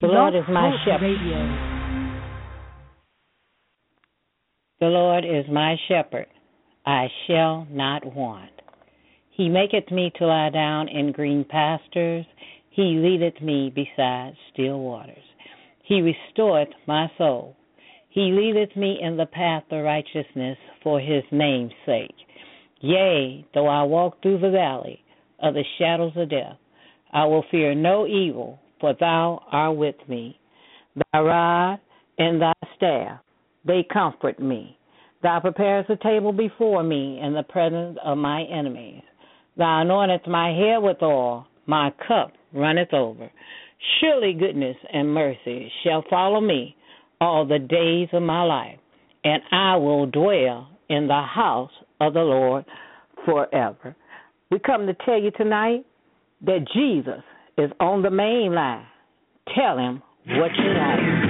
Lord is my shepherd. The Lord is my shepherd. I shall not want. He maketh me to lie down in green pastures. He leadeth me beside still waters. He restoreth my soul. He leadeth me in the path of righteousness for his name's sake. Yea, though I walk through the valley of the shadows of death, I will fear no evil, for thou art with me. Thy rod and thy staff, they comfort me. Thou preparest a table before me in the presence of my enemies. Thou anointest my head with oil, my cup runneth over. Surely goodness and mercy shall follow me all the days of my life, and I will dwell in the house of the Lord forever. We come to tell you tonight that Jesus is on the main line. Tell him what you want.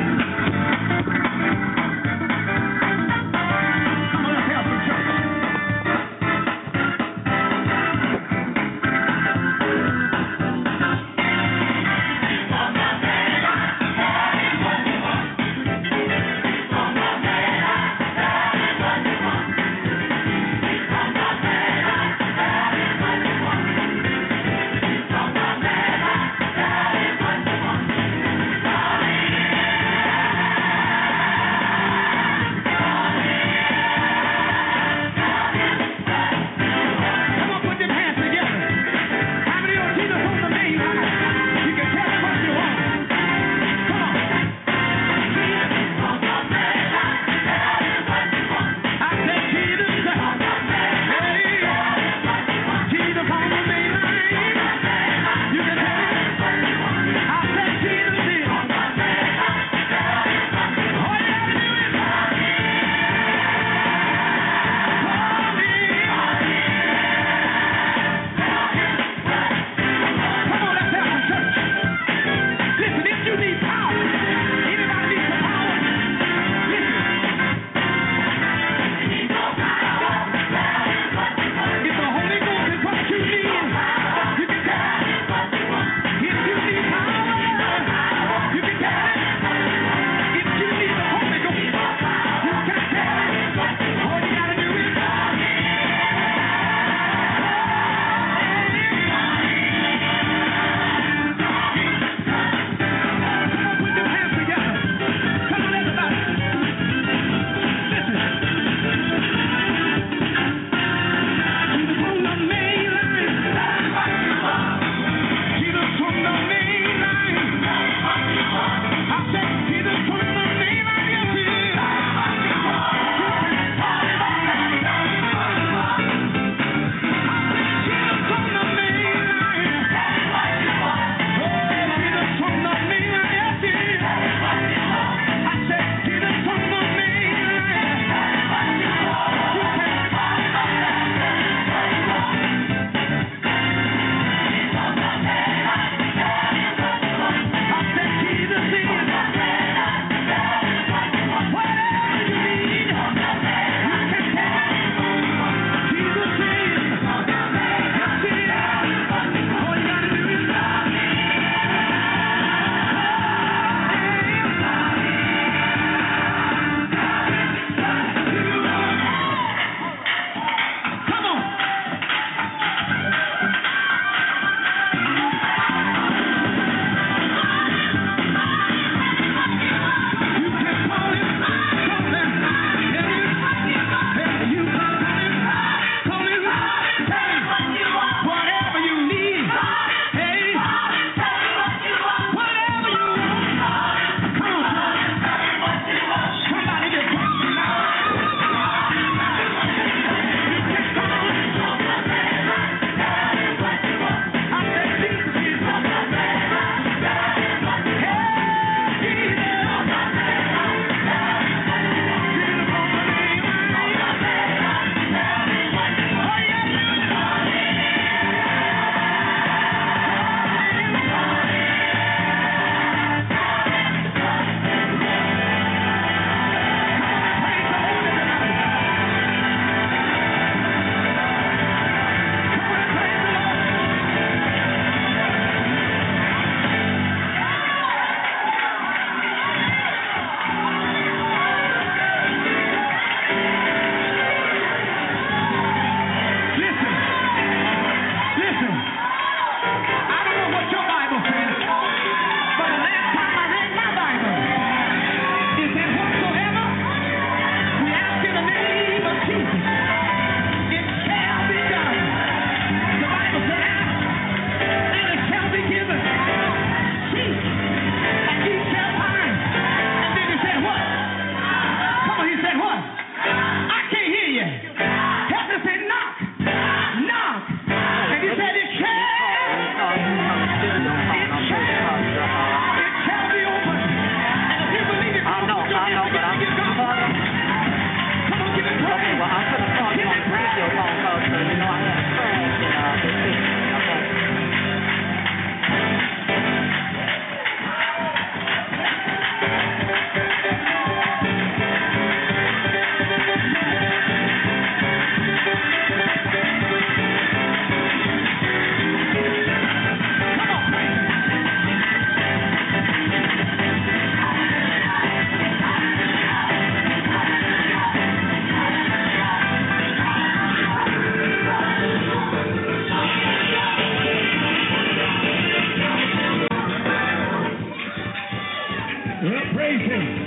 Praise him.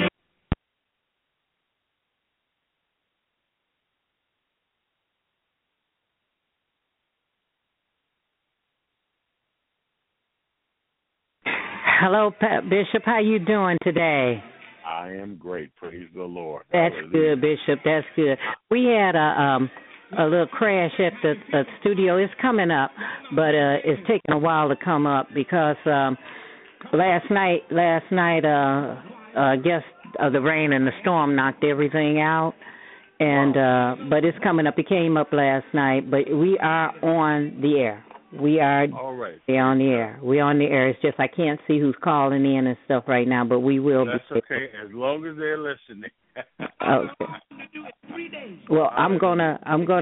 Hello, Bishop. How you doing today? I am great. Praise the Lord. That's Hallelujah. good, Bishop. That's good. We had a little crash at the studio. It's coming up, but it's taking a while to come up because last night, I guess the rain and the storm knocked everything out. And but it's coming up. It came up last night, but we are on the air. We are all right. We're on the air. We're on the air. It's just I can't see who's calling in and stuff right now, but we will. That's okay, as long as they're listening. Okay. Well, I'm gonna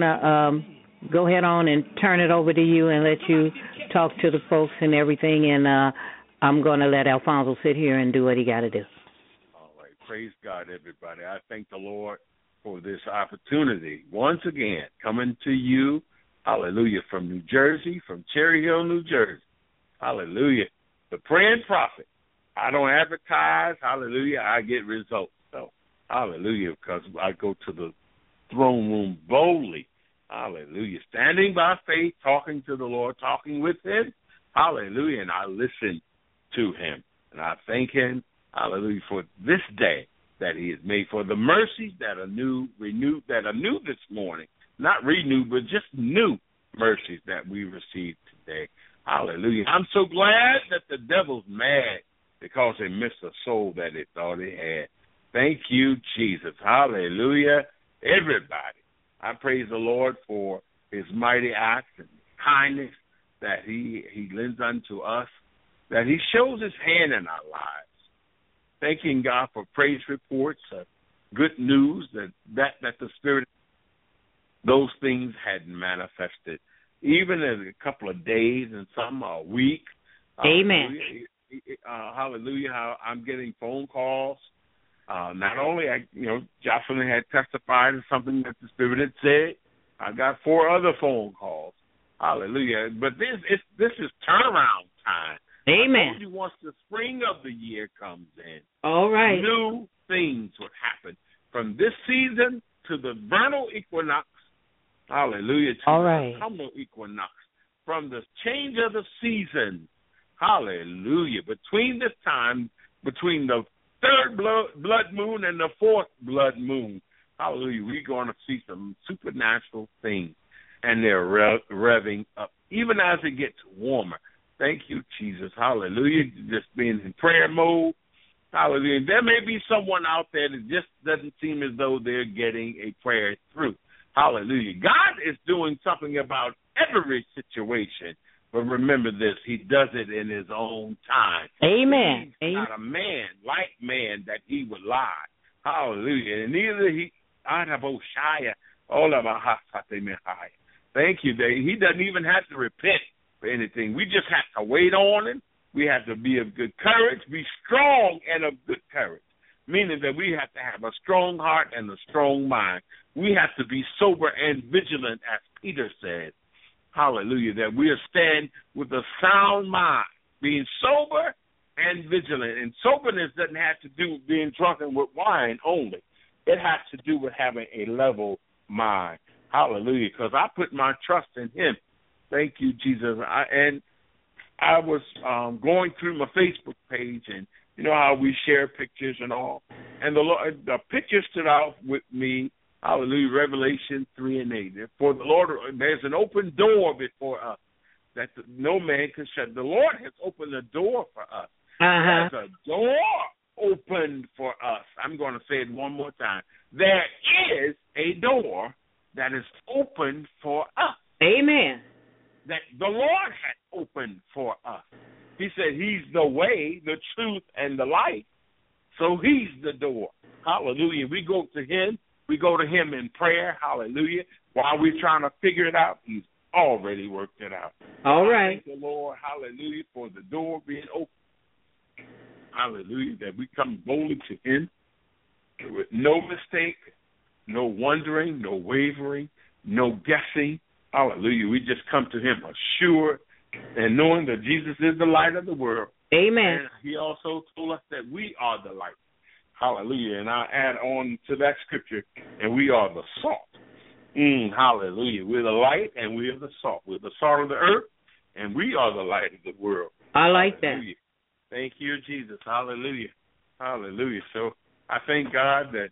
go ahead on and turn it over to you and let you talk to the folks and everything, and I'm gonna let Alfonso sit here and do what he got to do. All right. Praise God, everybody. I thank the Lord for this opportunity once again coming to you. Hallelujah, from New Jersey, from Cherry Hill, New Jersey. Hallelujah. The praying prophet. I don't advertise. Hallelujah. I get results. So, hallelujah, because I go to the throne room boldly. Hallelujah. Standing by faith, talking to the Lord, talking with him. Hallelujah. And I listen to him. And I thank him, hallelujah, for this day that he has made, for the mercies that are new, renewed, that are new this morning. Not renewed, but just new mercies that we received today. Hallelujah. I'm so glad that the devil's mad because they missed a soul that it thought it had. Thank you, Jesus. Hallelujah. Everybody, I praise the Lord for his mighty acts and kindness that he lends unto us, that he shows his hand in our lives. Thanking God for praise reports, good news that the Spirit, those things had manifested, even in a couple of days and some a week. Amen. Hallelujah. How I'm getting phone calls. Not only, Jocelyn had testified to something that the Spirit had said. I got 4 other phone calls. Hallelujah. But this is turnaround time. Amen. I told you once the spring of the year comes in, all right, new things would happen from this season to the vernal equinox. Hallelujah. To all the right, autumnal equinox, from the change of the season. Hallelujah. Between this time, between the third blood moon and the fourth blood moon, hallelujah, we're going to see some supernatural things, and they're revving up, even as it gets warmer. Thank you, Jesus. Hallelujah. Just being in prayer mode. Hallelujah. There may be someone out there that just doesn't seem as though they're getting a prayer through. Hallelujah. God is doing something about every situation. But remember this, he does it in his own time. Amen. He's not a man like man that he would lie. Hallelujah. And neither thank you. He doesn't even have to repent for anything. We just have to wait on him. We have to be of good courage, be strong and of good courage, meaning that we have to have a strong heart and a strong mind. We have to be sober and vigilant, as Peter said. Hallelujah, that we stand with a sound mind, being sober and vigilant. And soberness doesn't have to do with being drunken with wine only. It has to do with having a level mind. Hallelujah, because I put my trust in him. Thank you, Jesus. I was going through my Facebook page, and you know how we share pictures and all. And the picture stood out with me. Hallelujah, Revelation 3:8. For the Lord, there's an open door before us that no man can shut. The Lord has opened a door for us. Uh-huh. There's a door opened for us. I'm going to say it one more time. There is a door that is opened for us. Amen. That the Lord has opened for us. He said he's the way, the truth, and the life. So he's the door. Hallelujah. We go to him. We go to him in prayer. Hallelujah. While we're trying to figure it out, he's already worked it out. All right. Thank the Lord, hallelujah, for the door being open. Hallelujah. That we come boldly to him with no mistake, no wondering, no wavering, no guessing. Hallelujah. We just come to him assured and knowing that Jesus is the light of the world. Amen. And he also told us that we are the light. Hallelujah. And I add on to that scripture, and we are the salt. Hallelujah. We're the light, and we are the salt. We're the salt of the earth, and we are the light of the world. I like Hallelujah. that. Thank you, Jesus. Hallelujah. Hallelujah. So I thank God that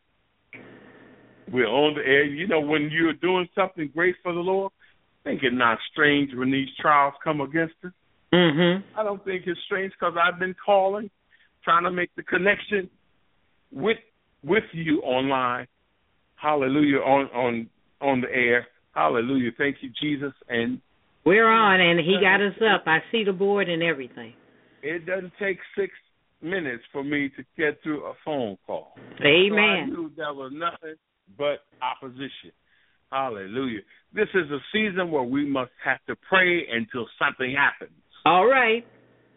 we're on the air. You know, when you're doing something great for the Lord, I think it's not strange when these trials come against us. Mm-hmm. I don't think it's strange because I've been calling, trying to make the connection with you online. Hallelujah, on the air. Hallelujah. Thank you, Jesus. And we're on, and he got us up. I see the board and everything. It doesn't take 6 minutes for me to get through a phone call. Amen. So I knew there was nothing but opposition. Hallelujah. This is a season where we must have to pray until something happens. All right.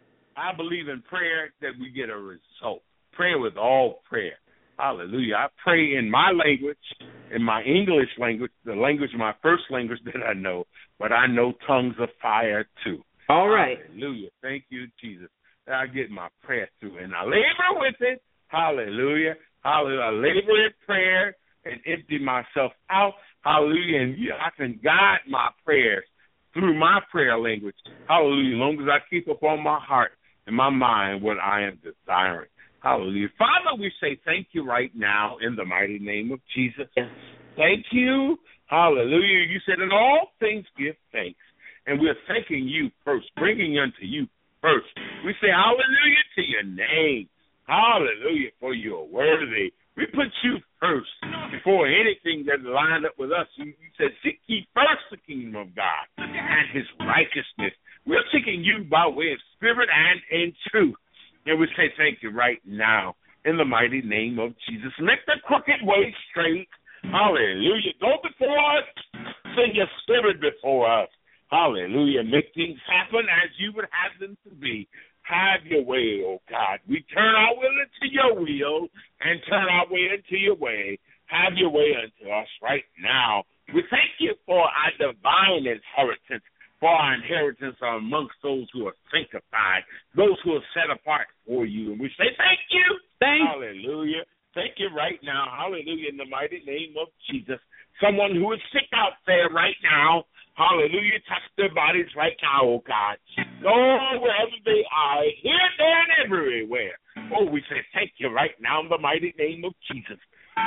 I believe in prayer that we get a result. Pray with all prayer. Hallelujah. I pray in my language, in my English language, the language, my first language that I know, but I know tongues of fire too. All right. Hallelujah. Thank you, Jesus. I get my prayer through, and I labor with it. Hallelujah. Hallelujah. I labor in prayer and empty myself out. Hallelujah. And I can guide my prayers through my prayer language. Hallelujah. As long as I keep upon my heart and my mind what I am desiring. Hallelujah. Father, we say thank you right now in the mighty name of Jesus. Yes. Thank you. Hallelujah. You said in all things give thanks. And we're thanking you first, bringing unto you first. We say hallelujah to your name. Hallelujah, for you're worthy. We put you first before anything that lined up with us. You said, seek ye first the kingdom of God and his righteousness. We're seeking you by way of spirit and in truth. And we say thank you right now in the mighty name of Jesus. Make the crooked way straight. Hallelujah. Go before us. Send your spirit before us. Hallelujah. Make things happen as you would have them to be. Have your way, oh God. We turn our will into your will and turn our way into your way. Have your way unto us right now. We thank you for our divine inheritance, for our inheritance are amongst those who are sanctified, those who are set apart for you. And we say thank you. Hallelujah. Thank you right now. Hallelujah. In the mighty name of Jesus. Someone who is sick out there right now. Hallelujah. Touch their bodies right now, oh God. Oh, wherever they are, here, there, and everywhere. Oh, we say thank you right now in the mighty name of Jesus.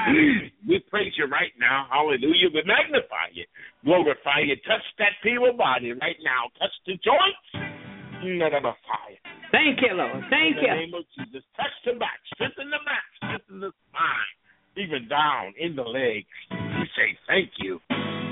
We praise you right now. Hallelujah. We magnify you. Glorify you. Touch that feeble body right now. Touch the joints. Fire. Thank you, Lord. Thank you. In the name of Jesus. Touch the back. Strengthen the back. Strengthen the spine. Even down in the legs. We say thank you.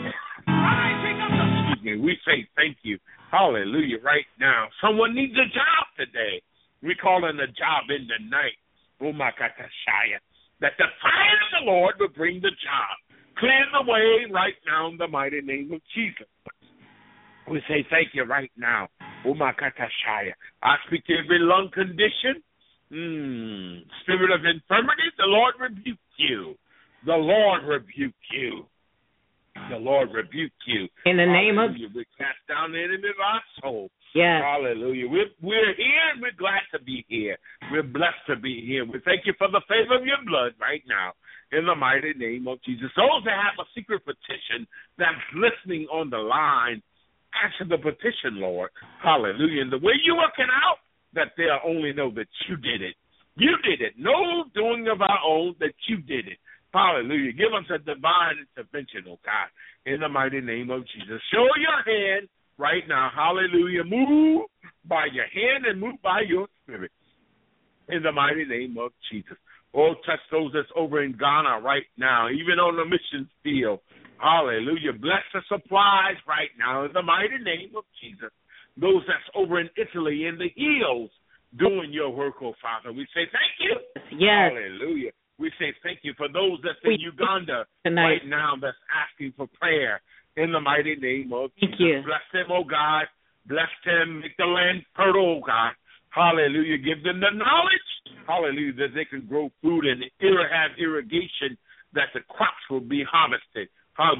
Excuse me. We say thank you. Hallelujah. Right now. Someone needs a job today. We call in a job in the night. Oh, my God. That the fire of the Lord will bring the job. Clear the way right now in the mighty name of Jesus. We say thank you right now. Oh, my God. I speak to every lung condition. Spirit of infirmity, the Lord rebuke you. The Lord rebuke you. The Lord rebuke you. In the name of... We cast down the enemy of our soul. Yes. Hallelujah. We're here and we're glad to be here. We're blessed to be here. We thank you for the favor of your blood right now in the mighty name of Jesus. Those that have a secret petition that's listening on the line, answer the petition, Lord. Hallelujah. And the way you work it out, that they'll only know that you did it. You did it. No doing of our own, that you did it. Hallelujah. Give us a divine intervention, oh God, in the mighty name of Jesus. Show your hand right now. Hallelujah. Move by your hand and move by your spirit in the mighty name of Jesus. Oh, touch those that's over in Ghana right now, even on the mission field. Hallelujah. Bless the supplies right now in the mighty name of Jesus. Those that's over in Italy in the hills doing your work, oh Father. We say thank you. Yes. Hallelujah. We say thank you for those that's in Uganda tonight. right now that's asking for prayer in the mighty name of Jesus. Jesus. Bless them, oh God. Bless them. Make the land fertile, oh God. Hallelujah. Give them the knowledge, hallelujah, that they can grow food and have irrigation, that the crops will be harvested.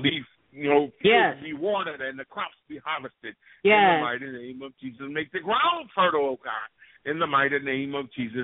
Be watered and the crops be harvested. Yes. In the mighty name of Jesus. Make the ground fertile, oh God. in the mighty name of Jesus.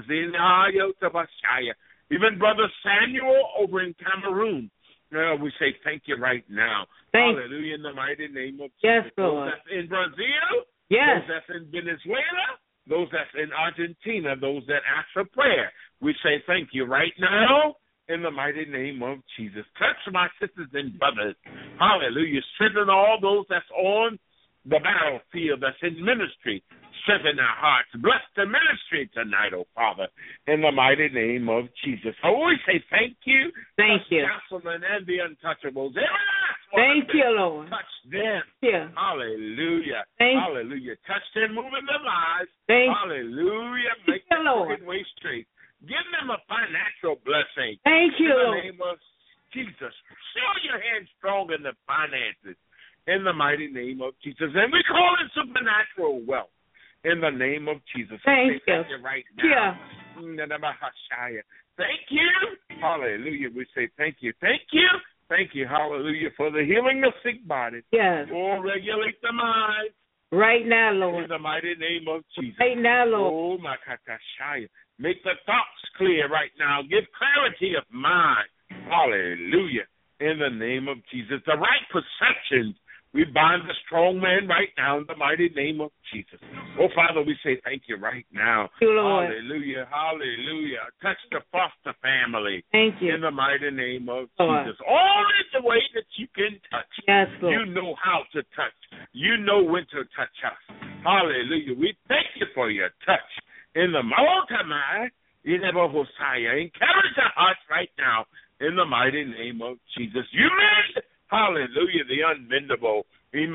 Even Brother Samuel over in Cameroon, we say thank you right now. Hallelujah, in the mighty name of Jesus. Yes, Lord. Those that's in Brazil, Yes. those that's in Venezuela, those that's in Argentina, those that ask for prayer, we say thank you right now in the mighty name of Jesus. Touch my sisters and brothers. Hallelujah. Strengthen all those that's on the battlefield, that's in ministry. Strengthen their hearts. Bless the ministry tonight, oh Father, in the mighty name of Jesus. I always say thank you. Thank you. Councilman and the untouchables. Thank you, Lord. Touch them. Yeah. Hallelujah. Thank Hallelujah. Touch them, moving their lives. Thank Hallelujah. Make you, the Lord. crooked way straight. Give them a financial blessing. Thank you, In the Lord. name of Jesus. Show your hand strong in the finances. In the mighty name of Jesus. And we call it supernatural wealth. In the name of Jesus. Thank you. Right now. Yeah. Thank you. Hallelujah. We say thank you. Thank you. Thank you. Hallelujah. For the healing of sick bodies. Yes. Oh, regulate the mind. Right now, In Lord. the mighty name of Jesus. Right now, Lord. Oh, my katashaya. Make the thoughts clear right now. Give clarity of mind. Hallelujah. In the name of Jesus. The right perceptions. We bind the strong man right now in the mighty name of Jesus. Oh, Father, we say thank you right now. Thank you, Lord. Hallelujah. Hallelujah. Touch the foster family. Thank you. In the mighty name of Lord. Jesus. Only the way that you can touch. Yes, Lord. You know how to touch. You know when to touch us. Hallelujah. We thank you for your touch. In the Maltamai, encourage our hearts right now in the mighty name of Jesus. You made, hallelujah, the unbendable. In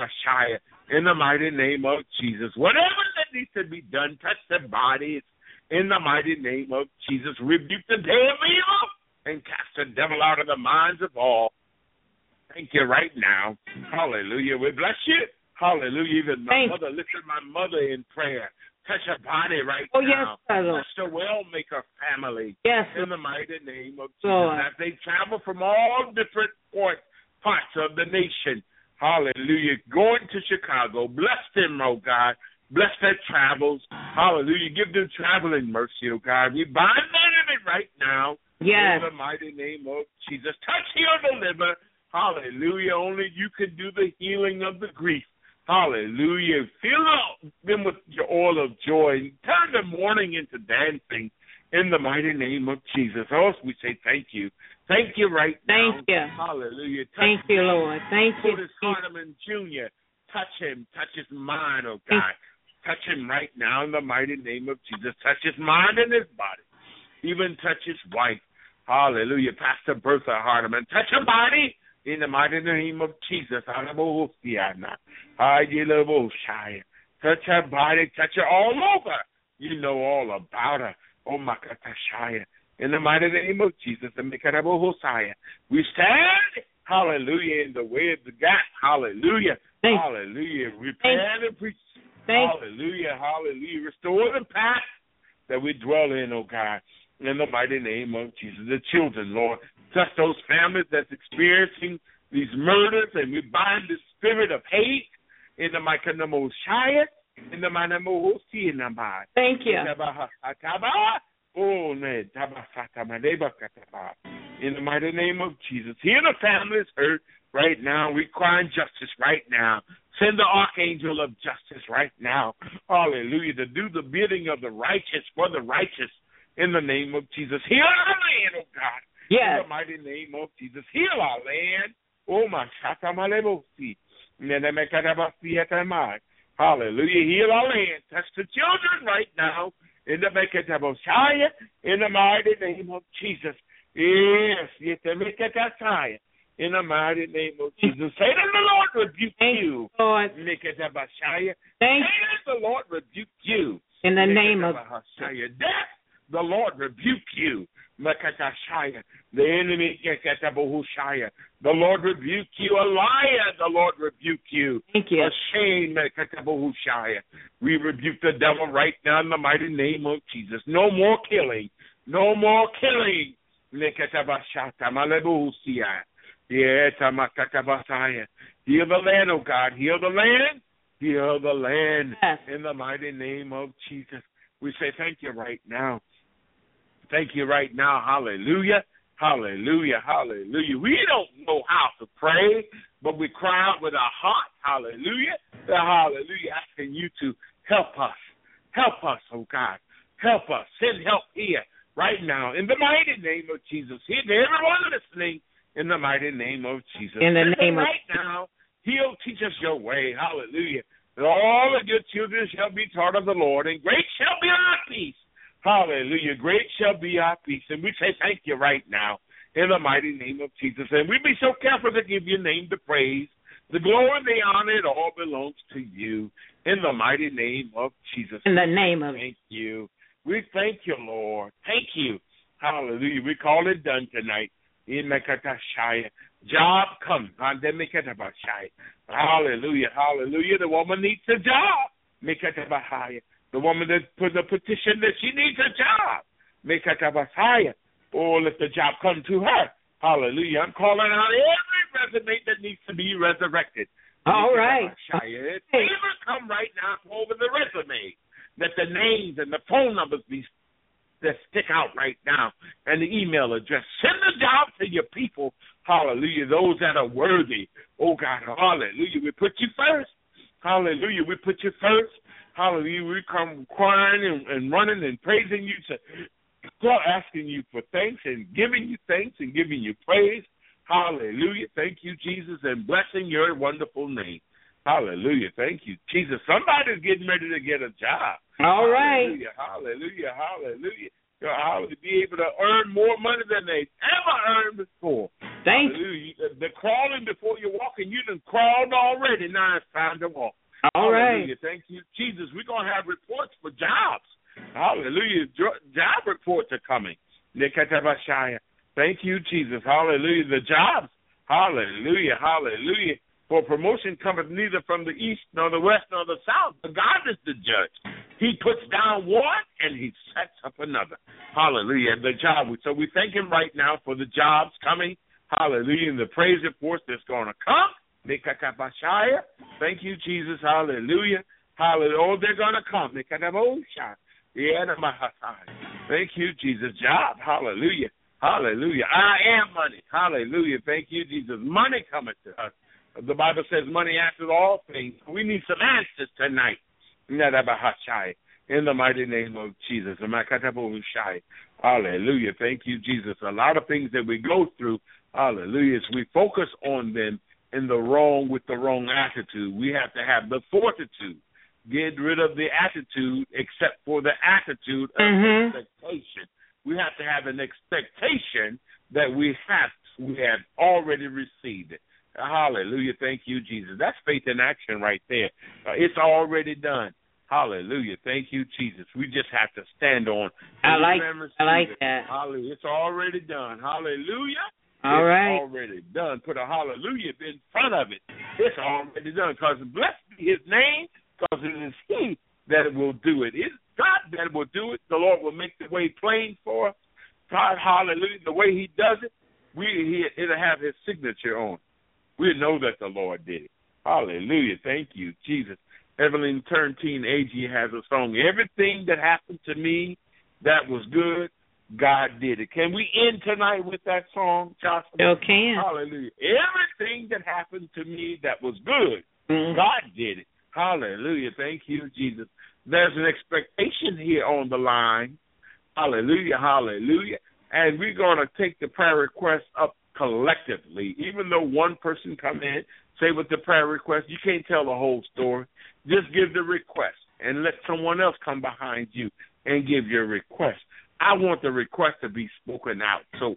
the mighty name of Jesus. Whatever that needs to be done, touch their bodies in the mighty name of Jesus. Rebuke the day of evil and cast the devil out of the minds of all. Thank you right now. Hallelujah. We bless you. Hallelujah. Even my mother, listen, my mother in prayer. Touch her body right now. Yes, Lord. Bless the Wellmaker family. Yes, in the mighty name of Jesus. Lord. As they travel from all different parts of the nation. Hallelujah. Going to Chicago. Bless them, oh God. Bless their travels. Hallelujah. Give them traveling mercy, oh God. We bind the enemy right now. Yes. In the mighty name of Jesus. Touch, heal, deliver. Hallelujah. Only you can do the healing of the grief. Hallelujah. Fill them with your oil of joy. Turn the mourning into dancing. In the mighty name of Jesus. Also, we say thank you. Thank you right now. Thank you. Hallelujah. Thank you, Lord. Thank you. Curtis Hardeman Jr. Touch him. Touch his mind, oh God. Touch him right now in the mighty name of Jesus. Touch his mind and his body. Even touch his wife. Hallelujah. Pastor Bertha Hardeman. Touch her body in the mighty name of Jesus. Touch her body. Touch her all over. You know all about her. Oh, Makatashaya. In the mighty name of Jesus, the Mekarabosaya. We stand, hallelujah, in the way of the God. Hallelujah. Hallelujah. Repent and preach. Hallelujah. Hallelujah. Restore the path that we dwell in, oh God. In the mighty name of Jesus. The children, Lord. Touch those families that's experiencing these murders, and we bind the spirit of hate in the Makanamoshaya. In the Manamohosi in the mind. Thank you. In the mighty name of Jesus. Hear the families hurt right now. We crying justice right now. Send the archangel of justice right now. Hallelujah. To do the bidding of the righteous for the righteous in the name of Jesus. Heal our land, oh God. Yes. In the mighty name of Jesus. Heal our land. Oh my Shatamalebosi. Hallelujah. Heal our land. Touch the children right now. In the Mekataboshaya. In the mighty name of Jesus. Yes. In the mighty name of Jesus. Satan, the Lord rebuke you. Lord. Mekataboshaya. Thank Satan, the Lord rebuke you. In the name of Death, the Lord rebuke you. Mekatashaya. The enemy, Mekataboshaya. The Lord rebuke you. A liar, the Lord rebuke you. Thank you. A shame, Mekataboshaya. We rebuke the devil right now in the mighty name of Jesus. No more killing. No more killing. Mekatabashata Malebusia. Yes, Makatabasaya. Heal the land, oh God. Heal the land. Heal the land. Yes. In the mighty name of Jesus. We say thank you right now. Thank you right now. Hallelujah. Hallelujah. Hallelujah. We don't know how to pray, but we cry out with our heart. Hallelujah. Hallelujah. Asking you to help us. Help us, oh God. Help us. Send help here right now in the mighty name of Jesus. Here to everyone listening in the mighty name of Jesus. In the name of right now, He'll teach us your way. Hallelujah. And all of your children shall be taught of the Lord, and great shall be our peace. Hallelujah. Great shall be our peace. And we say thank you right now in the mighty name of Jesus. And we be so careful to give your name the praise. The glory, the honor, it all belongs to you in the mighty name of Jesus. In the name of Thank you. We thank you, Lord. Thank you. Hallelujah. We call it done tonight. Job come. Hallelujah. Hallelujah. The woman needs a job. The woman that put the petition that she needs a job. Oh, let the job come to her. Hallelujah. I'm calling out every resume that needs to be resurrected. all right. Favor come right now over the resume. That the names and the phone numbers be that stick out right now, and the email address. Send the job to your people. Hallelujah. Those that are worthy. Oh, God. Hallelujah. We put you first. Hallelujah. We put you first. Hallelujah. We come crying and running and praising you, asking you for thanks and giving you thanks and giving you praise. Hallelujah. Thank you, Jesus, and blessing your wonderful name. Hallelujah. Thank you, Jesus. Somebody's getting ready to get a job. All right. Hallelujah. Hallelujah. Hallelujah. Hallelujah. Be able to earn more money than they ever earned before. Thank you. Hallelujah. The crawling before you're walking, you done crawled already. Now it's time to walk. All right. Hallelujah. Thank you, Jesus. We're going to have reports for jobs. Hallelujah. Job reports are coming. Thank you, Jesus. Hallelujah. The jobs. Hallelujah. Hallelujah. For promotion cometh neither from the east, nor the west, nor the south. But God is the judge. He puts down one, and he sets up another. Hallelujah. The job. So we thank him right now for the jobs coming. Hallelujah. And the praise reports that's going to come. Thank you, Jesus. Hallelujah. Hallelujah. Oh, they're going to come. Thank you, Jesus. Job. Hallelujah. Hallelujah. I am money. Hallelujah. Thank you, Jesus. Money coming to us. The Bible says money answers all things. We need some answers tonight. In the mighty name of Jesus. Hallelujah. Thank you, Jesus. A lot of things that we go through, hallelujah, is we focus on them with the wrong attitude. We have to have the fortitude. Get rid of the attitude except for the attitude of expectation. We have to have an expectation that we have already received it. Hallelujah. Thank you, Jesus. That's faith in action right there. It's already done. Hallelujah. Thank you, Jesus. We just have to stand on. I like that. Hallelujah. It's already done. Hallelujah. All right. It's already done. Put a hallelujah in front of it. It's already done. Because blessed be his name, because it is he that will do it. It's God that will do it. The Lord will make the way plain for us. God, hallelujah. The way he does it, it'll have his signature on it. We know that the Lord did it. Hallelujah. Thank you, Jesus. Evelyn Turntine Agee has a song. Everything that happened to me that was good, God did it. Can we end tonight with that song, Jocelyn? Still can. Hallelujah. Everything that happened to me that was good, God did it. Hallelujah. Thank you, Jesus. There's an expectation here on the line. Hallelujah. Hallelujah. And we're going to take the prayer request up collectively. Even though one person come in, say with the prayer request, you can't tell the whole story. Just give the request and let someone else come behind you and give your request. I want the request to be spoken out. So,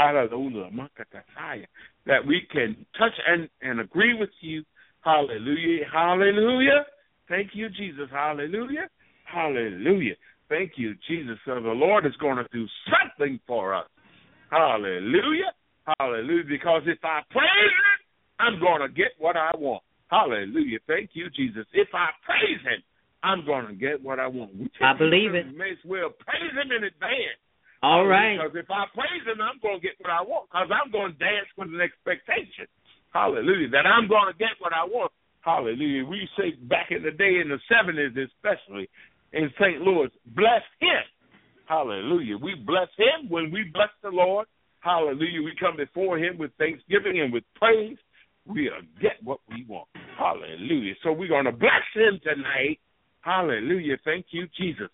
that we can touch and agree with you. Hallelujah. Hallelujah. Thank you, Jesus. Hallelujah. Hallelujah. Thank you, Jesus. So the Lord is going to do something for us. Hallelujah. Hallelujah. Because if I praise him, I'm going to get what I want. Hallelujah. Thank you, Jesus. If I praise him, I'm going to get what I want. I believe it. You may as well praise him in advance. All right. Because if I praise him, I'm going to get what I want. Because I'm going to dance with an expectation. Hallelujah. That I'm going to get what I want. Hallelujah. We say back in the day, in the 70s especially, in St. Louis. Bless him. Hallelujah. We bless him when we bless the Lord. Hallelujah. We come before him with thanksgiving and with praise. We'll get what we want. Hallelujah. So we're going to bless him tonight. Hallelujah. Thank you, Jesus.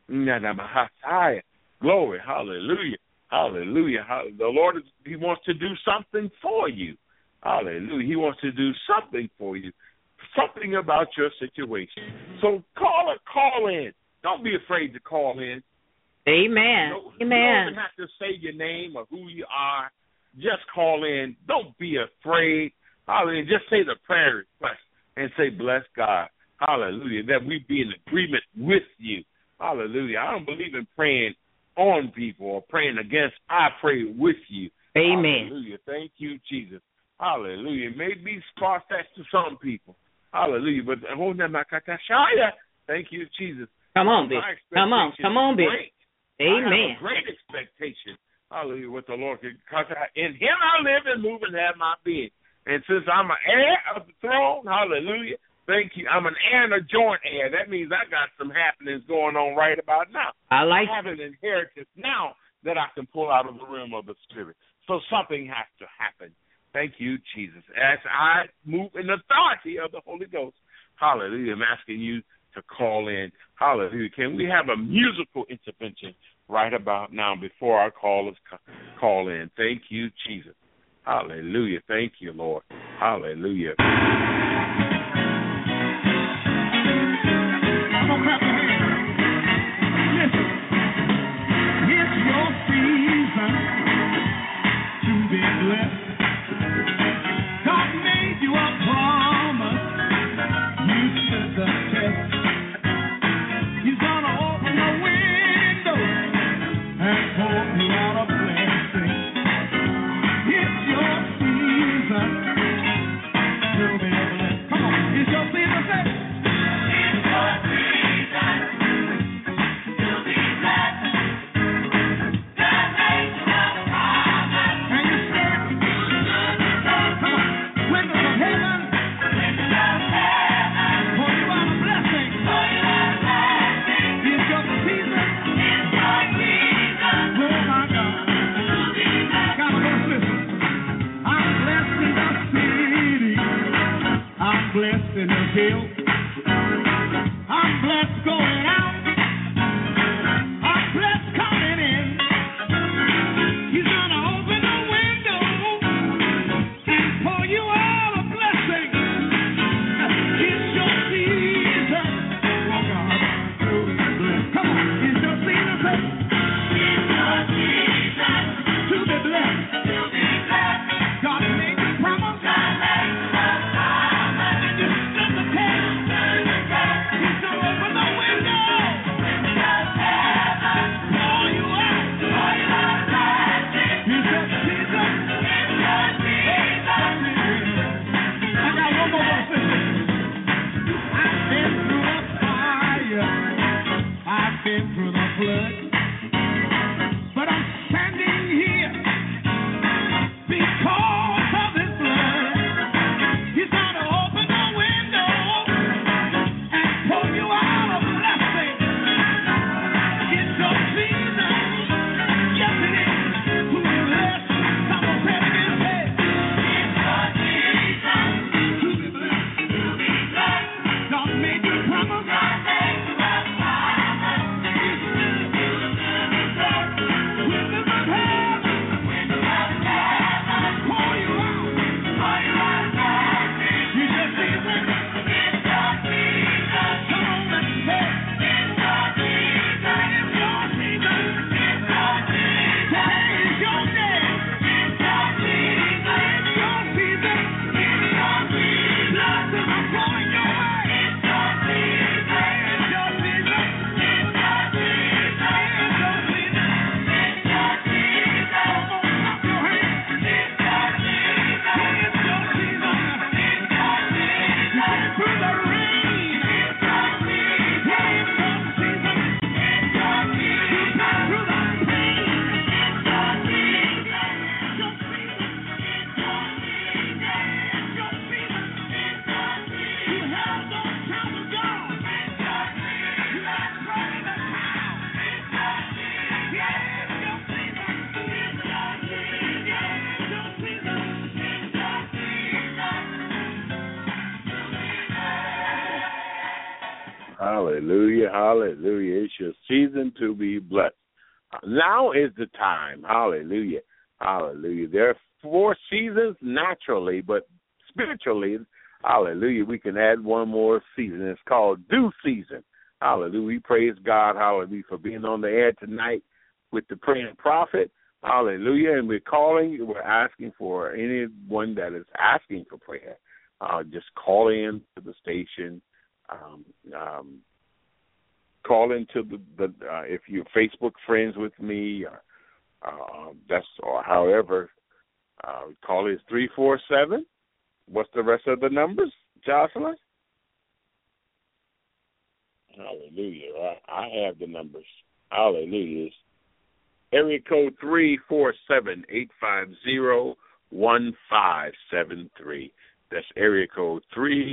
Glory. Hallelujah. Hallelujah. The Lord, he wants to do something for you. Hallelujah. He wants to do something for you, something about your situation. So call in. Don't be afraid to call in. Amen. You Amen. don't have to say your name or who you are. Just call in. Don't be afraid. Hallelujah. Just say the prayer request and say, bless God. Hallelujah. That we be in agreement with you. Hallelujah. I don't believe in praying on people or praying against. I pray with you. Amen. Hallelujah. Thank you, Jesus. Hallelujah. It may be far-fetched to some people. Hallelujah. But thank you, Jesus. Come on, bitch. Come on, bitch. Amen. I have a great expectation. Hallelujah. With the Lord. Because in him I live and move and have my being. And since I'm an heir of the throne, hallelujah, thank you. I'm an heir and a joint heir. That means I got some happenings going on right about now. I have an inheritance now that I can pull out of the realm of the Spirit. So something has to happen. Thank you, Jesus. As I move in the authority of the Holy Ghost, hallelujah, I'm asking you to call in. Hallelujah. Can we have a musical intervention right about now before our callers call in? Thank you, Jesus. Hallelujah. Thank you, Lord. Hallelujah. Come on, clap your hands. Listen, it's your season to be blessed. God made you a promise. You stood the test. He's gonna open the window and pour you out a blessing. It's your season to be blessed. Come on, it's your season. Say, it's your season. Hallelujah, hallelujah. It's your season to be blessed. Now is the time. Hallelujah, hallelujah. There are 4 seasons naturally, but spiritually, hallelujah, we can add one more season. It's called due season. Hallelujah. We praise God, hallelujah, for being on the air tonight with the praying prophet. Hallelujah. And we're asking for anyone that is asking for prayer. Just call in to the station. Call into the if you're Facebook friends with me, or however, call is 347. What's the rest of the numbers, Jocelyn? Hallelujah. I have the numbers. Hallelujah. It's area code 347-850-1573. That's area code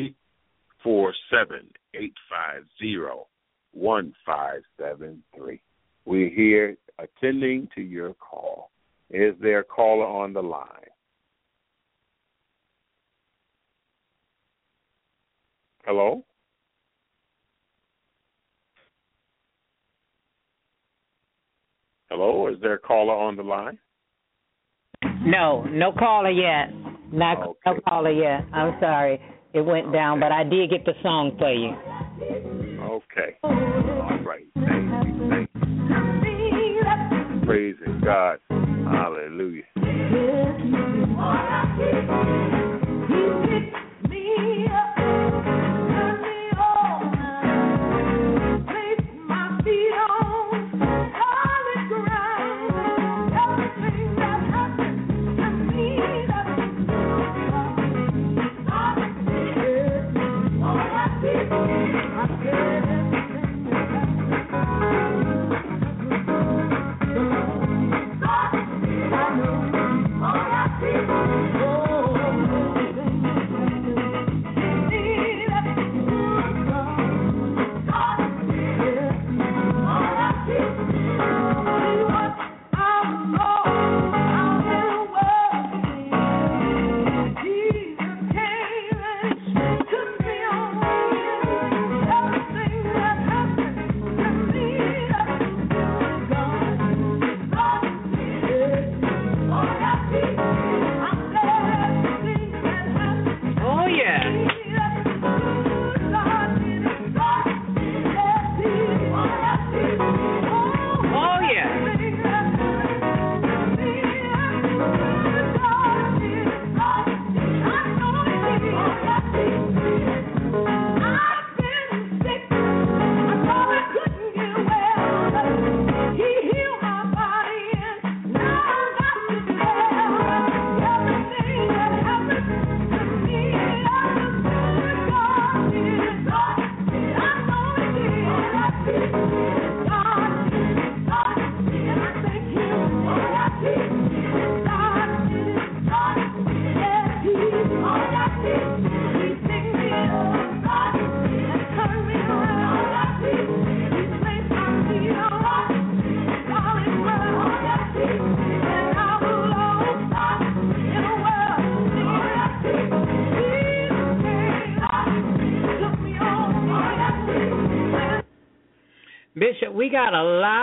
347-850-1573. We're here attending to your call. Is there a caller on the line? Hello? Hello, is there a caller on the line? No caller yet. No caller yet. I'm sorry. It went down, but I did get the song for you. Okay. All right. Thank you. Praise God. Hallelujah. Bishop, we got a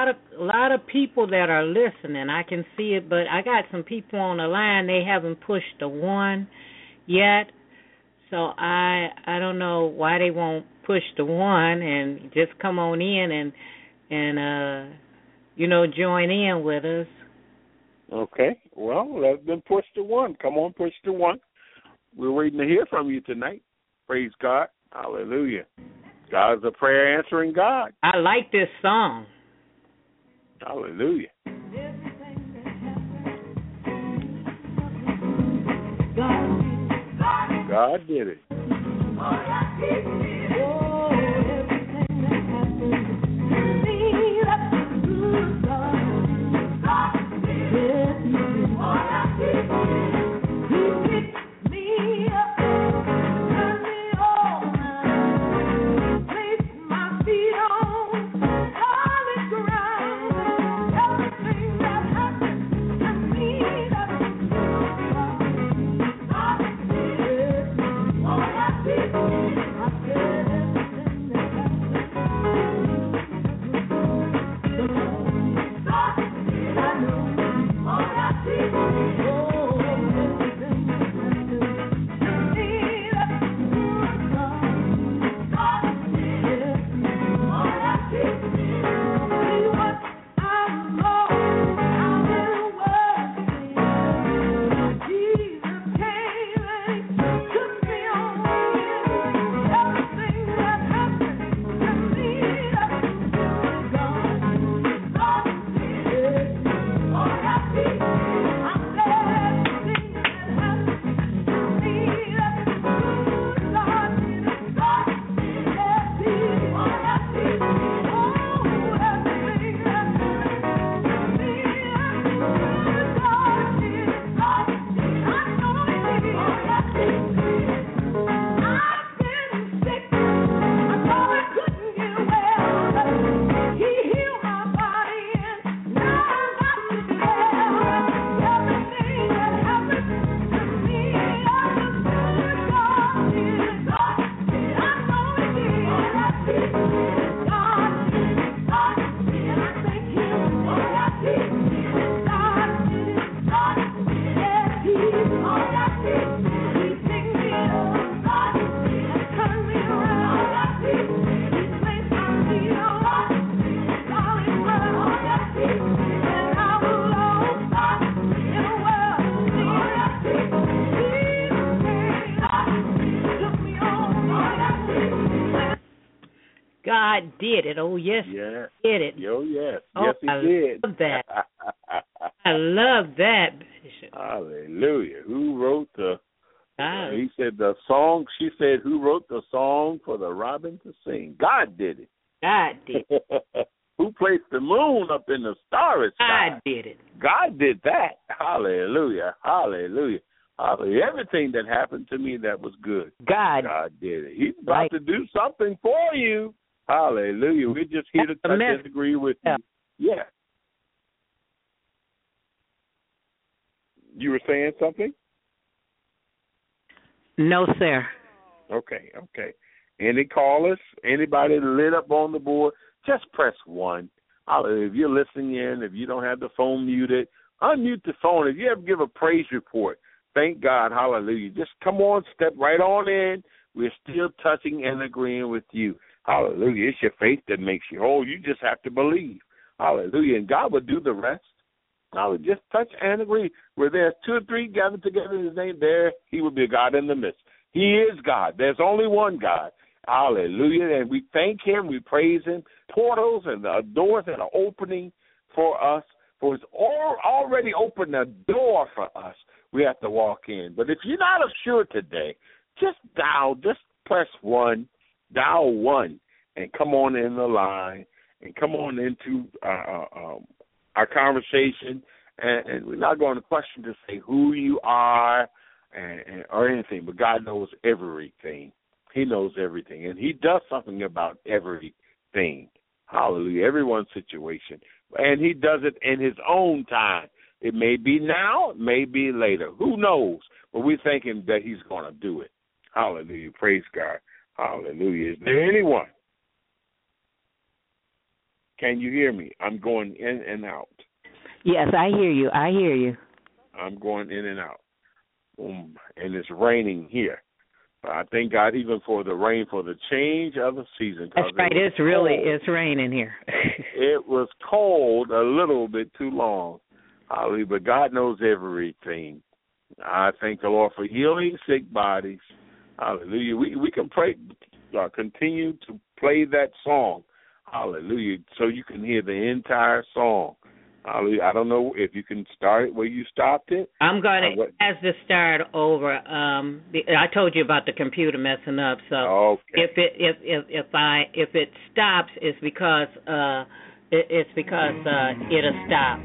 lot of people that are listening. I can see it, but I got some people on the line. They haven't pushed the 1 yet, so I don't know why they won't push the 1 and just come on in and join in with us. Okay. Well, let them push the 1. Come on, push the 1. We're waiting to hear from you tonight. Praise God. Hallelujah. God's a prayer answering God. I like this song. Hallelujah. God did it. God did it. Oh, yes, Yeah. He did it. Yo, yes. Oh, Yes, He I did. love that. I love that, Bishop. Hallelujah. Who wrote the, God. he said the song, she said, who wrote the song for the robin to sing? God did it. God did it. Who placed the moon up in the starry sky? God did it. God did that. Hallelujah. Hallelujah. Hallelujah. Everything that happened to me that was good, God did it. He's about to do something for you. Hallelujah. We're just here to touch and agree with you. Yeah. You were saying something? No, sir. Okay. Any callers? Anybody lit up on the board? Just press 1. Hallelujah. If you're listening in, if you don't have the phone muted, unmute the phone. If you ever give a praise report, thank God. Hallelujah. Just come on, step right on in. We're still touching and agreeing with you. Hallelujah. It's your faith that makes you whole. You just have to believe. Hallelujah. And God will do the rest. Hallelujah. Just touch and agree. Where there's 2 or 3 gathered together in His name, there He will be a God in the midst. He is God. There's only one God. Hallelujah. And we thank Him. We praise Him. Portals and the doors that are opening for us. For it's already opened a door for us. We have to walk in. But if you're not assured today, just press 1, dial 1, and come on in the line and come on into our conversation. And we're not going to question to say who you are or anything, but God knows everything. He knows everything, and He does something about everything. Hallelujah. Everyone's situation. And He does it in His own time. It may be now, it may be later. Who knows? But we thank Him that He's going to do it. Hallelujah. Praise God. Hallelujah. Is there anyone? Can you hear me? I'm going in and out. Yes, I hear you. I'm going in and out. And it's raining here. I thank God even for the rain, for the change of the season. That's right. It's raining here. It was cold a little bit too long. Hallelujah. But God knows everything. I thank the Lord for healing sick bodies. Hallelujah. We can pray, continue to play that song. Hallelujah. So you can hear the entire song. Hallelujah. I don't know if you can start it where you stopped it. I'm going to ask to start over. I told you about the computer messing up, so okay. if it stops, it's because it'll stop.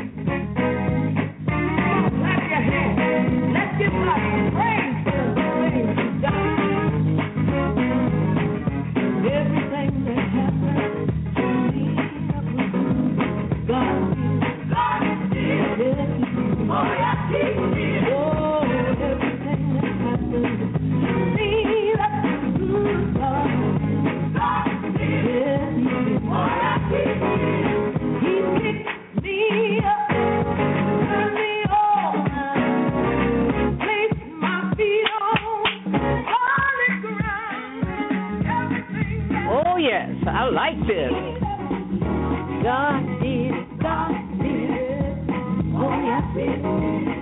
Let's give God praise for God. Everything that happened to me, God. Oh, yes, I like this. God did it, God did it. Oh, yes, it is.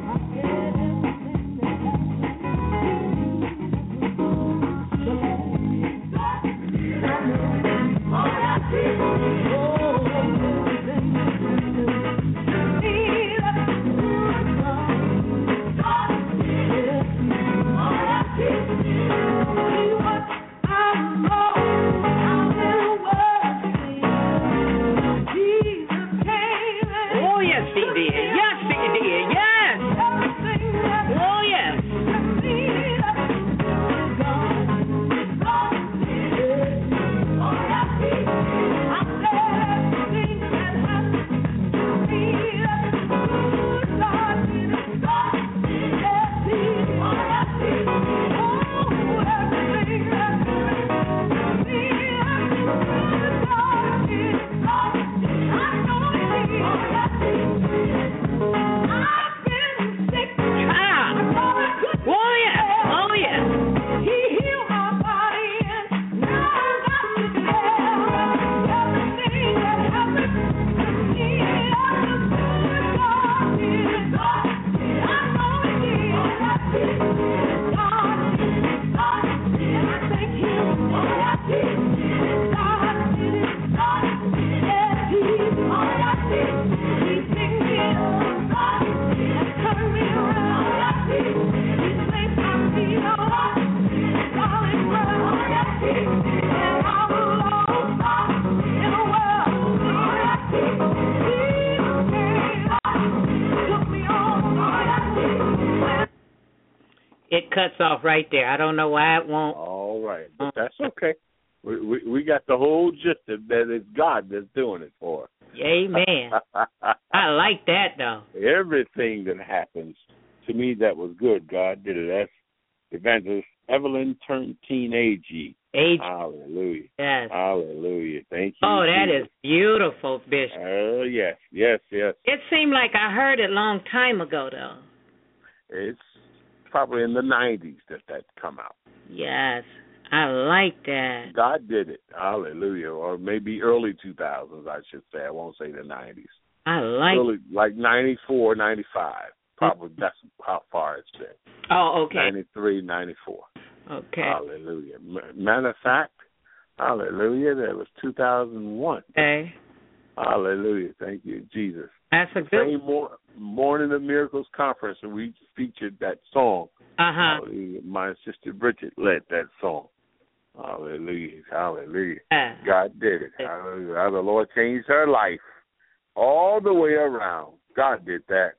it cuts off right there. I don't know why it won't. All right, but that's okay. We got the whole gist of that. It's God that's doing it for us. Amen. I like that, though. Everything that happens to me that was good, God did it. That's Evangelist Evelyn Turntine A.G. Hallelujah. Yes. Hallelujah. Thank you. Oh, that is beautiful, Bishop. Oh, yes. It seemed like I heard it a long time ago, though. It's probably in the 90s that come out. Yes. I like that. God did it. Hallelujah. Or maybe early 2000s, I should say. I won't say the 90s. I like early, like 94, 95. Probably that's how far it's been. Oh, okay. 93, 94. Okay. Hallelujah. Matter of fact, hallelujah, that was 2001. Okay. Hallelujah. Thank you, Jesus. That's a good Same Morning of Miracles conference, and we featured that song. Hallelujah. My sister Bridget led that song. Hallelujah. Hallelujah. God did it. Hallelujah. How the Lord changed her life all the way around. God did that.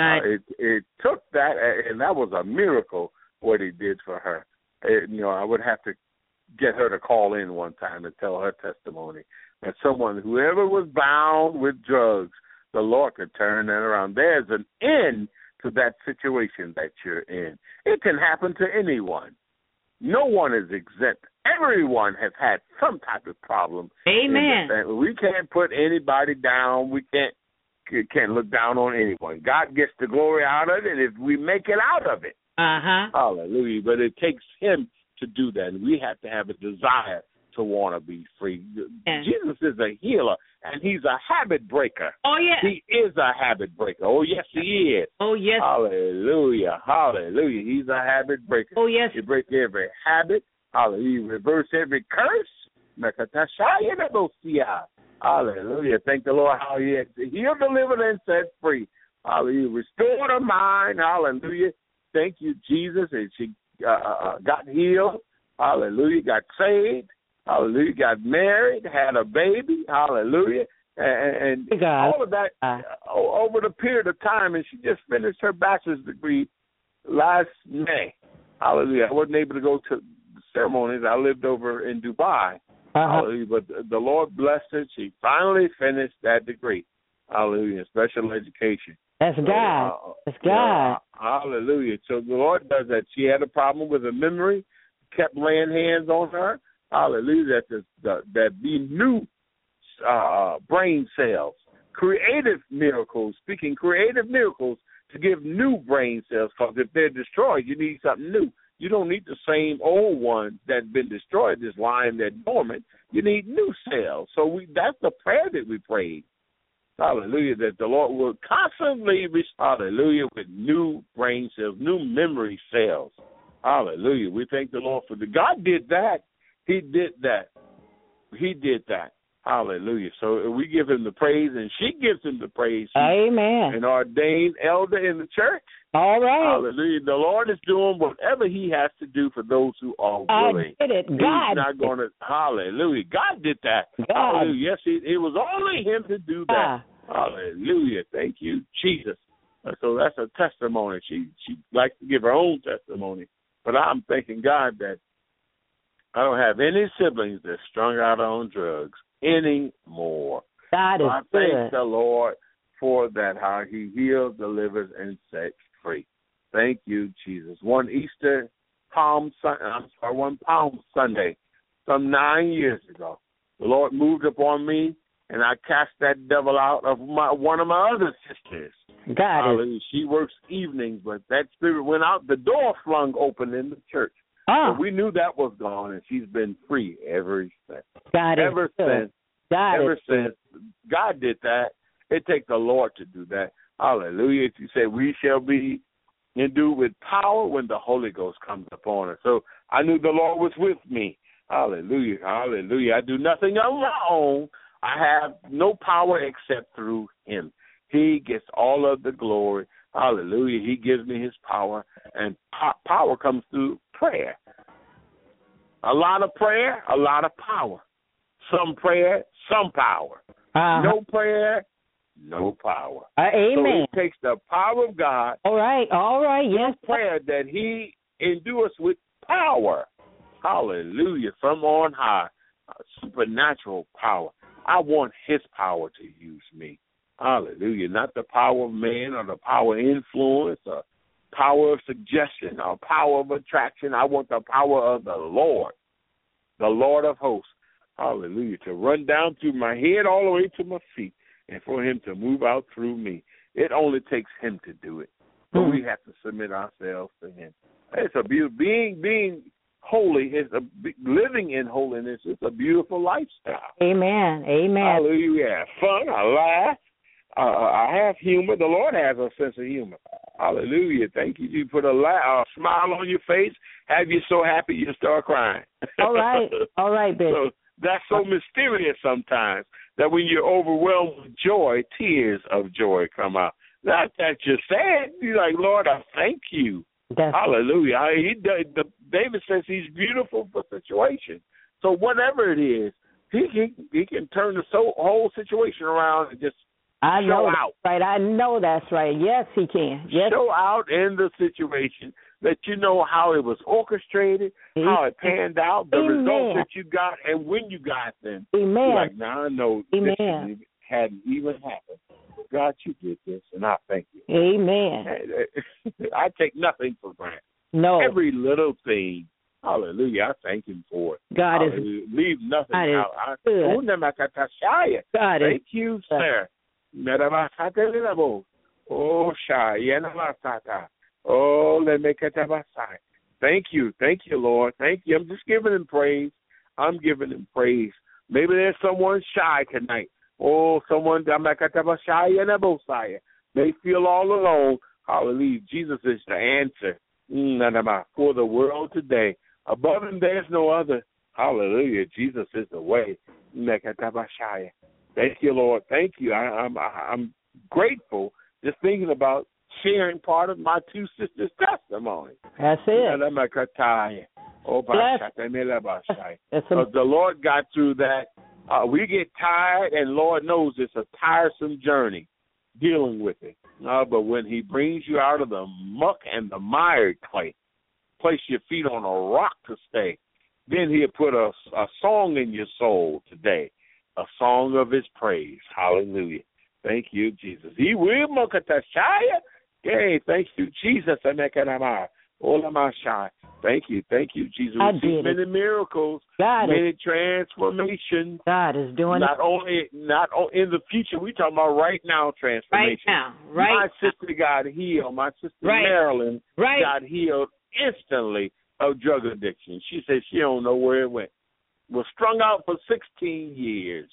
It took that, and that was a miracle what he did for her. I would have to get her to call in one time and tell her testimony that whoever was bound with drugs, the Lord could turn that around. There's an end to that situation that you're in. It can happen to anyone. No one is exempt. Everyone has had some type of problem. Amen. We can't put anybody down. We can't look down on anyone. God gets the glory out of it if we make it out of it. Hallelujah. But it takes him to do that. And we have to have a desire to want to be free. Jesus is a healer, and he's a habit breaker. Oh, yes. He is a habit breaker. Oh, yes, he is. Oh, yes. Hallelujah. Hallelujah. He's a habit breaker. Oh, yes. He breaks every habit. Hallelujah. Reverse every curse. Hallelujah. Thank the Lord how he has healed, delivered, and set free. Hallelujah. Restored her mind. Hallelujah. Thank you, Jesus. And she got healed. Hallelujah. Got saved. Hallelujah. Got married. Had a baby. Hallelujah. And all of that over the period of time. And she just finished her bachelor's degree last May. Hallelujah. I wasn't able to go to the ceremonies. I lived over in Dubai. Hallelujah. But the Lord blessed her. She finally finished that degree. Hallelujah. Special education. That's God. That's God. Hallelujah. So the Lord does that. She had a problem with her memory, kept laying hands on her. Hallelujah. That be new brain cells, creative miracles, speaking creative miracles to give new brain cells. Because if they're destroyed, you need something new. You don't need the same old one that's been destroyed, just lying there dormant. You need new cells. So that's the prayer that we prayed. Hallelujah, that the Lord will constantly, hallelujah, with new brain cells, new memory cells. Hallelujah. We thank the Lord for God did that. He did that. He did that. Hallelujah. So we give him the praise, and she gives him the praise. Amen. An ordained elder in the church. All right. Hallelujah. The Lord is doing whatever he has to do for those who are willing. I did it. God. He's not going to. Hallelujah. God did that. God. Hallelujah. Yes, it was only him to do that. Hallelujah. Thank you, Jesus. So that's a testimony. She likes to give her own testimony. But I'm thanking God that I don't have any siblings that's strung out on drugs anymore. God is I thank the Lord for that, how he heals, delivers, and sets free. Thank you, Jesus. One Palm Sunday, some 9 years ago, the Lord moved upon me, and I cast that devil out of one of my other sisters. God. She works evenings, but that spirit went out. The door flung open in the church. So we knew that was gone, and she's been free ever since. God did that. It takes the Lord to do that. Hallelujah. You say we shall be endued with power when the Holy Ghost comes upon us. So I knew the Lord was with me. Hallelujah. Hallelujah. I do nothing on my own. I have no power except through him. He gets all of the glory. Hallelujah. He gives me his power, and power comes through prayer. A lot of prayer, a lot of power. Some prayer, some power. No prayer, no power. Amen. So it takes the power of God. All right. Yes. Prayer that he endue us with power. Hallelujah. From on high. Supernatural power. I want his power to use me. Hallelujah. Not the power of man or the power of influence or power of suggestion or power of attraction. I want the power of the Lord of hosts. Hallelujah. To run down through my head all the way to my feet and for him to move out through me. It only takes him to do it. But we have to submit ourselves to him. It's a beautiful being holy is living in holiness. It's a beautiful lifestyle. Amen. Hallelujah. We have fun. I laugh. I have humor. The Lord has a sense of humor. Hallelujah. Thank you. You put a smile on your face. Have you so happy you start crying. All right, Bishop. So that's so mysterious sometimes that when you're overwhelmed with joy, tears of joy come out. Not that you're sad. You're like, Lord, I thank you. Hallelujah. David says he's beautiful for situation. So whatever it is, he can turn the whole situation around and just show out. Right. I know that's right. Yes, he can. Yes. Show out in the situation that you know how it was orchestrated, how it panned out, the results that you got, and when you got them. Amen. You're like, now I know this hadn't even happened. God, you did this, and I thank you. Amen. I take nothing for granted. No. Every little thing. Hallelujah. I thank him for it. God Hallelujah. Leave nothing out. God thank you, sir. Oh, thank you. Thank you, Lord. Thank you. I'm just giving him praise. I'm giving him praise. Maybe there's someone shy tonight. Oh, someone they feel all alone. Hallelujah. Jesus is the answer for the world today. Above him, there's no other. Hallelujah. Jesus is the way. Thank you, Lord. Thank you. I'm grateful just thinking about sharing part of my two sisters' testimony. That's it. The Lord got through that. We get tired, and Lord knows it's a tiresome journey dealing with it. But when he brings you out of the muck and the mired clay, place your feet on a rock to stay, then he'll put a song in your soul today, a song of his praise. Hallelujah. Thank you, Jesus. He will make it. Hey, thank you, Jesus. Thank you, Jesus. We see many miracles, many transformations. God is doing not only in the future. We talking about right now transformation. My sister got healed. My sister Marilyn got healed instantly of drug addiction. She said she don't know where it went. Was strung out for 16 years.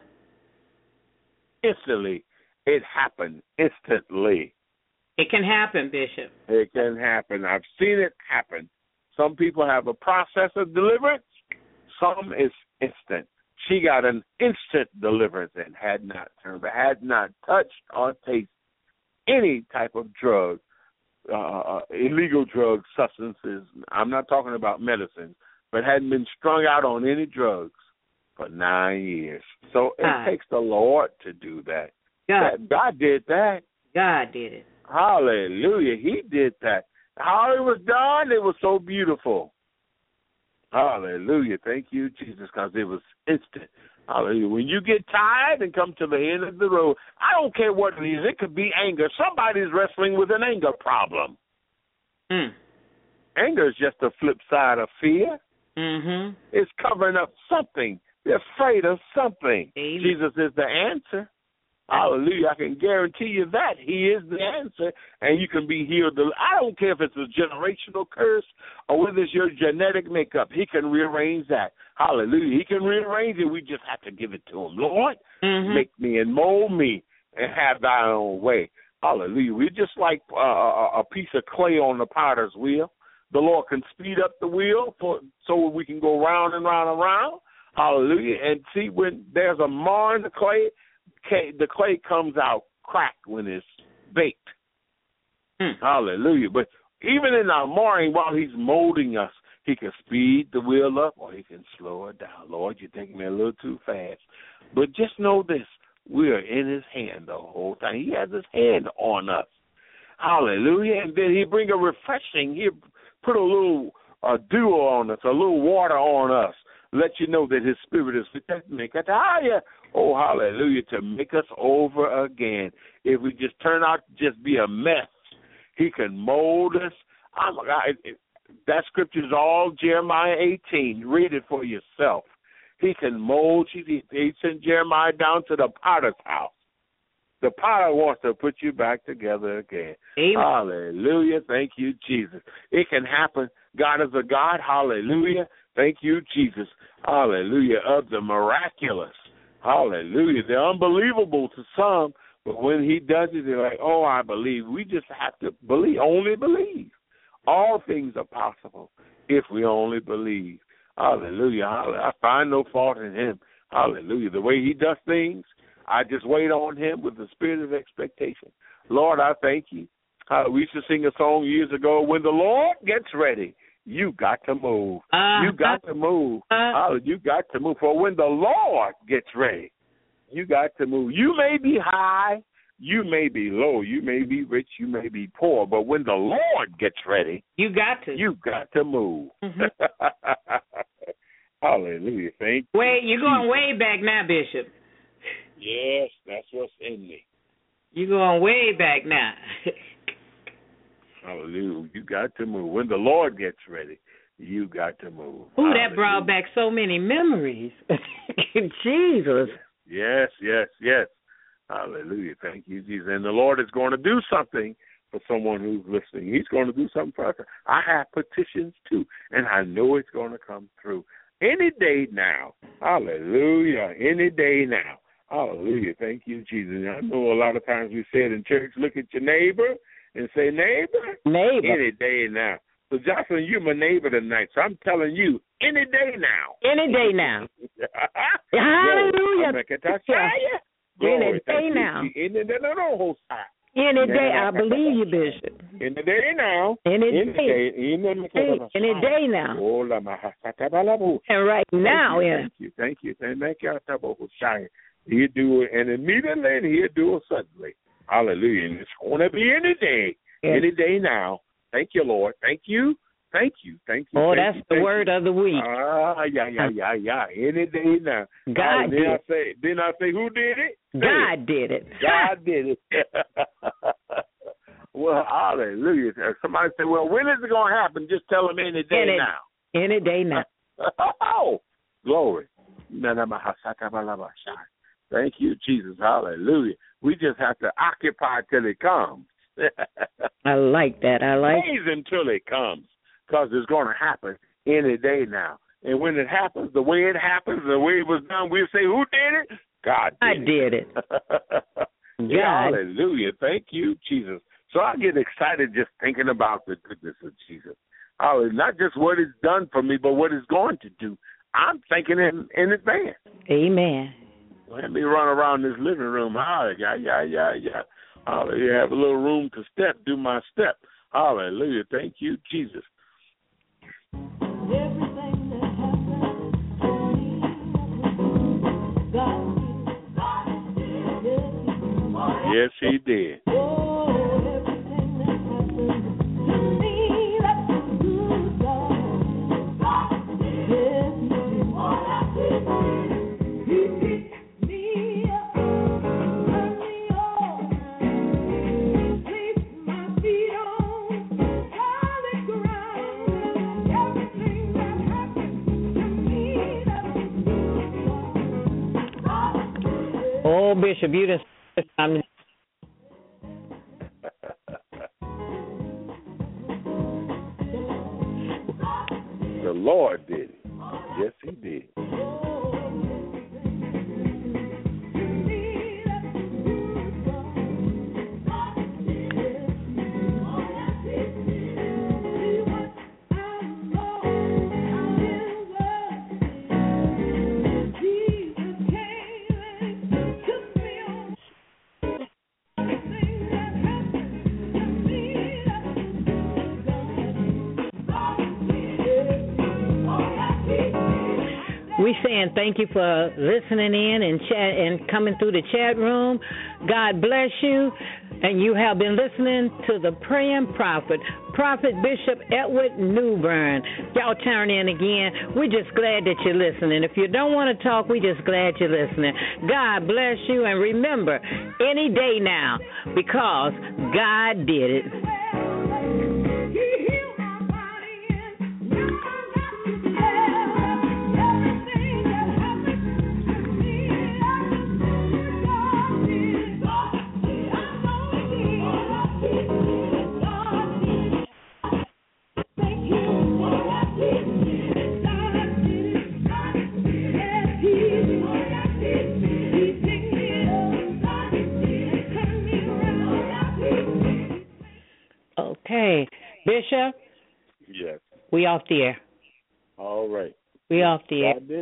Instantly, it happened. Instantly. It can happen, Bishop. It can happen. I've seen it happen. Some people have a process of deliverance. Some is instant. She got an instant deliverance and had not touched or tasted any type of drug, illegal drug substances. I'm not talking about medicine, but hadn't been strung out on any drugs for 9 years. So it takes the Lord to do that. God did that. God did it. Hallelujah. He did that. How it was done, it was so beautiful. Hallelujah. Thank you, Jesus, because it was instant. Hallelujah. When you get tired and come to the end of the road, I don't care what it is. It could be anger. Somebody's wrestling with an anger problem. Anger is just the flip side of fear. It's covering up something. They're afraid of something. Amen. Jesus is the answer. Hallelujah. I can guarantee you that. He is the answer, and you can be healed. I don't care if it's a generational curse or whether it's your genetic makeup. He can rearrange that. Hallelujah. He can rearrange it. We just have to give it to him. Lord, make me and mold me and have thy own way. Hallelujah. We're just like a piece of clay on the potter's wheel. The Lord can speed up the wheel so we can go round and round and round. Hallelujah. And see, when there's a mar in the clay comes out cracked when it's baked. Hallelujah. But even in our marring, while he's molding us, he can speed the wheel up or he can slow it down. Lord, you're taking me a little too fast. But just know this, we are in his hand the whole time. He has his hand on us. Hallelujah. And then he bring a refreshing. He put a little dew on us, a little water on us, let you know that his spirit is oh, hallelujah, to make us over again. If we just turn out to just be a mess, he can mold us. Oh, my God. That scripture is all Jeremiah 18. Read it for yourself. He can mold you. He sent Jeremiah down to the potter's house. The potter wants to put you back together again. Amen. Hallelujah. Thank you, Jesus. It can happen. God is a God. Hallelujah. Thank you, Jesus. Hallelujah. Of the miraculous. Hallelujah. They're unbelievable to some, but when he does it, they're like, oh, I believe. We just have to believe, only believe. All things are possible if we only believe. Hallelujah. I find no fault in him. Hallelujah. The way he does things, I just wait on him with the spirit of expectation. Lord, I thank you. We used to sing a song years ago, when the Lord gets ready, you got to move. You got to move. You got to move. For when the Lord gets ready, you got to move. You may be high, you may be low, you may be rich, you may be poor, but when the Lord gets ready, you got to move. Mm-hmm. Hallelujah. Thank you. Wait, you're going way back now, Bishop. Yes, that's what's in me. You're going way back now. Hallelujah. You got to move. When the Lord gets ready, you got to move. Ooh, that brought back so many memories. Jesus. Yes. Hallelujah. Thank you, Jesus. And the Lord is going to do something for someone who's listening. He's going to do something for us. I have petitions too, and I know it's going to come through. Any day now. Hallelujah. Any day now. Hallelujah. Thank you, Jesus. I know a lot of times we say it in church, look at your neighbor and say, neighbor. Any day now. So, Jocelyn, you're my neighbor tonight, so I'm telling you, any day now. Any day now. Hallelujah. Any day now. Any day, I believe you, Bishop. Any day now. Any day. Any day now. And right now, Thank you. He'll do it, and immediately he'll do it suddenly. Hallelujah. And it's going to be any day. Yes. Any day now. Thank you, Lord. Thank you. Oh, that's the word of the week. Yeah. Any day now. God did it. Didn't I say who did it? God did it. God did it. Well, hallelujah. Somebody say, well, when is it going to happen? Just tell them any day now. Any day now. Oh, glory. Thank you, Jesus. Hallelujah. We just have to occupy till it comes. I like that. Praise him till it comes, because it's going to happen any day now. And when it happens, the way it happens, the way it was done, we'll say, who did it? God did it. Yeah, hallelujah. Thank you, Jesus. So I get excited just thinking about the goodness of Jesus. Not just what it's done for me, but what it's going to do. I'm thinking in advance. Amen. Let me run around this living room. Yeah. Hallelujah. Have a little room to do my step. Hallelujah. Thank you, Jesus. Everything that happened to me, God did. Yes, he did. Everything that happened to me, that's a good God. God did. Yes, he did. He picked me up, turned me on, placed my feet on solid ground. Everything that happened to me, that's a good God. Oh, Bishop, you just The Lord did it. Yes, he did. We saying thank you for listening in and chat and coming through the chat room. God bless you. And you have been listening to the Praying Prophet, Prophet Bishop Edward Newbern. Y'all turn in again. We're just glad that you're listening. If you don't want to talk, we're just glad you're listening. God bless you, and remember, any day now, because God did it. Okay, Bishop. Yes. We off the air. All right. We off the air.